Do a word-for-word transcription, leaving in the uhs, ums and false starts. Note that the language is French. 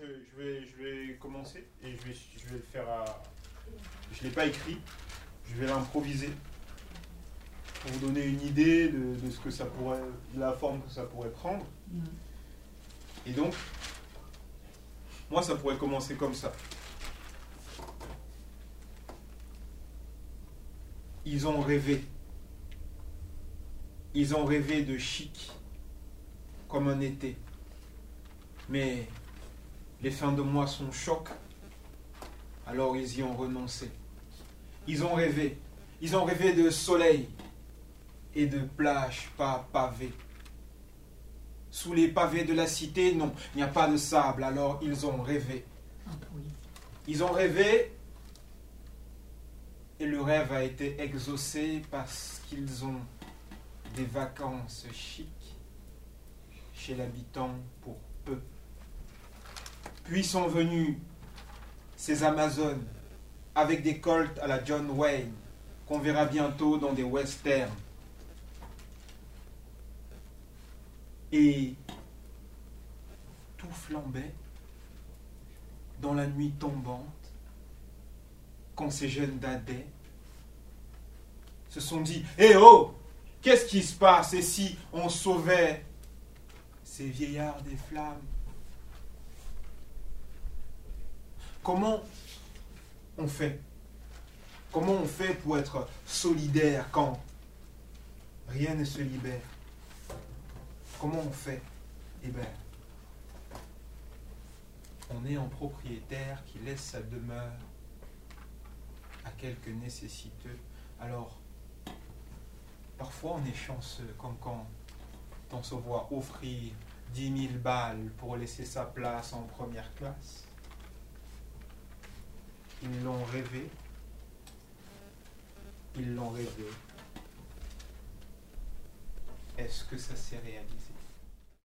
je, je, vais, je vais commencer et je vais, je vais le faire à... Je ne l'ai pas écrit, je vais l'improviser pour vous donner une idée de, de ce que ça pourrait, de la forme que ça pourrait prendre. Et donc, moi, ça pourrait commencer comme ça. Ils ont rêvé. Ils ont rêvé de chic, comme un été. Mais les fins de mois sont chocs, alors ils y ont renoncé. Ils ont rêvé. Ils ont rêvé de soleil et de plages pas pavées. Sous les pavés de la cité, non, il n'y a pas de sable, alors ils ont rêvé. Ils ont rêvé et le rêve a été exaucé parce qu'ils ont des vacances chic chez l'habitant pour peu. Puis sont venus ces Amazones avec des colts à la John Wayne qu'on verra bientôt dans des westerns. Et tout flambait dans la nuit tombante quand ces jeunes dadais se sont dit « Eh oh, qu'est-ce qui se passe et si on sauvait ces vieillards des flammes ?» Comment on fait? Comment on fait pour être solidaire quand rien ne se libère? Comment on fait? Eh bien, on est un propriétaire qui laisse sa demeure à quelques nécessiteux. Alors, parfois on est chanceux, comme quand on se voit offrir dix mille balles pour laisser sa place en première classe. Ils l'ont rêvé. Ils l'ont rêvé. Est-ce que ça s'est réalisé?